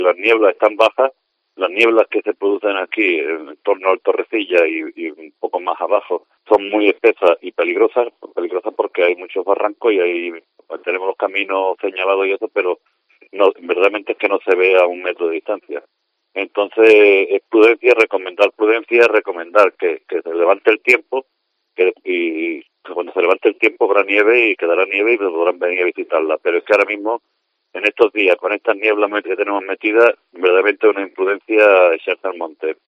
las nieblas están bajas, las nieblas que se producen aquí en torno al Torrecilla y un poco más abajo son muy espesas y peligrosas porque hay muchos barrancos y tenemos los caminos señalados y eso, pero no, verdaderamente es que no se ve a 1 metro de distancia. Entonces es prudencia recomendar que se levante el tiempo y cuando se levante el tiempo habrá nieve y quedará nieve y podrán venir a visitarla. Pero es que ahora mismo, en estos días, con estas nieblas que tenemos metidas, verdaderamente es una imprudencia echarse al monte.